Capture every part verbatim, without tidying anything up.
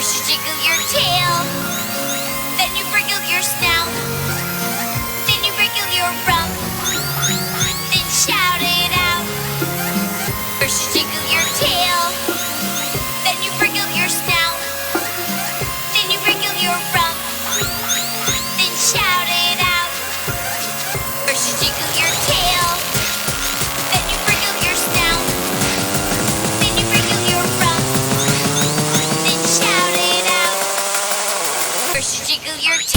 First you jiggle your tail, then you wriggle your snout, then you wriggle your rump, then shout it out. First you jiggle your tail, then you wriggle your snout, then you wriggle your rump, then shout it out. First you jiggle your tail, then you wriggle your snout, then you wriggle your rump, then shout it out. First you jiggle your tail.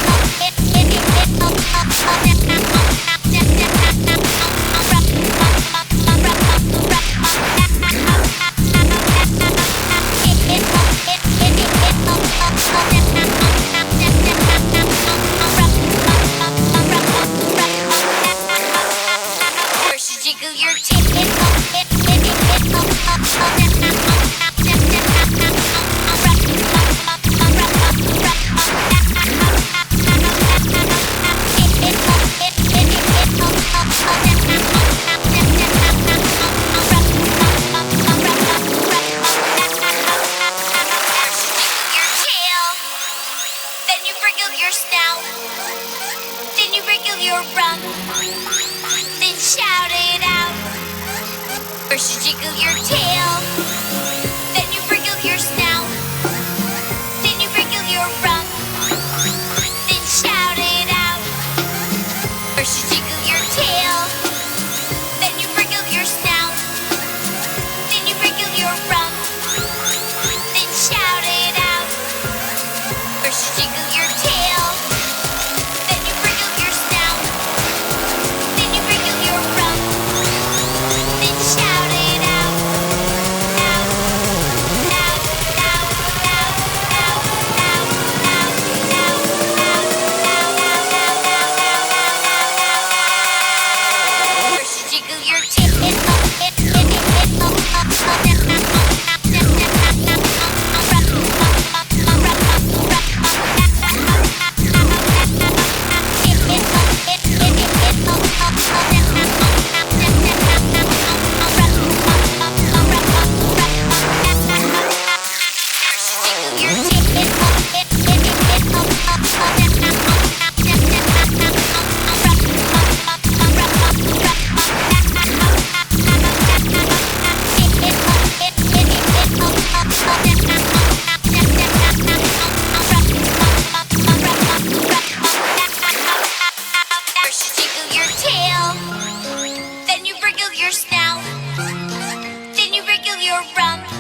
Jiggle your tail. Then you wriggle your snout, then you wriggle your rump, then shout it out. First you jiggle your tail, then you wriggle your snout, then you wriggle your rump, then shout it out. First you jiggle your tail, then you wriggle your snout, then you wriggle your rump, then shout it out. First you jiggle your tail, then you wriggle your snout, then you wriggle your rump, then shout it out. Out, out, out, out, out, out, out, out, out, out, out, out, out. First you jiggle your tail. First you jiggle your tail, then you wriggle your snout, then you wriggle your rump,